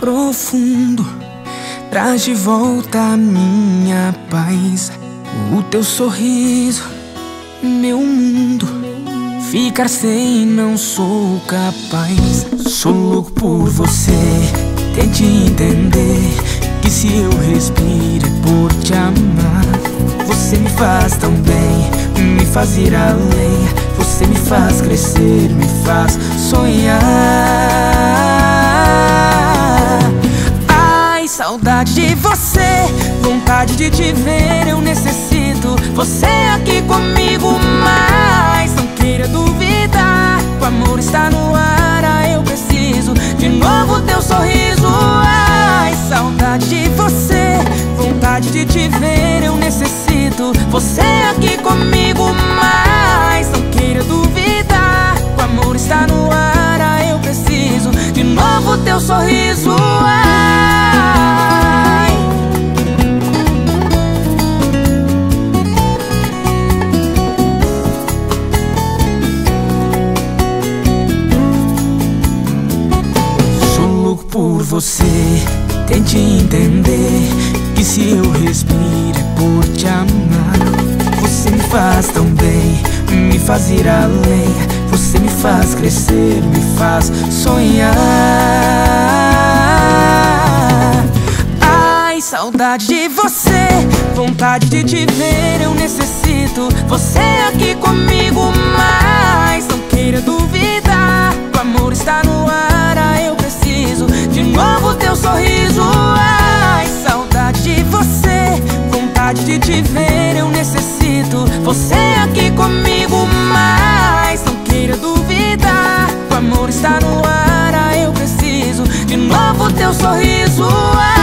profundo traz de volta a minha paz. O teu sorriso, meu mundo. Ficar sem não sou capaz. Sou louco por você, tente entender que se eu respiro é por te amar. Você me faz tão bem, me faz ir além. Você me faz crescer, me faz sonhar. Ai, saudade de você, vontade de te ver, eu necessito você aqui comigo, mas não queira duvidar, o amor está no ar, eu preciso de novo teu sorriso. Ai, saudade de você, vontade de te ver, eu necessito você aqui comigo, mas não queira duvidar, o amor está no ar, eu preciso de novo teu sorriso. Ai, sou louco por você, tente entender que se eu respiro é por te amar. Você me faz tão bem, me faz ir além. Você me faz crescer, me faz sonhar. Ai, saudade de você, vontade de te ver, eu necessito você aqui comigo, mas não queira duvidar, o amor está no ar, eu preciso de novo teu sorriso. Ai, saudade de você, vontade de te ver, eu necessito você aqui comigo, mas não queira duvidar, o amor está no ar, eu preciso de novo teu sorriso.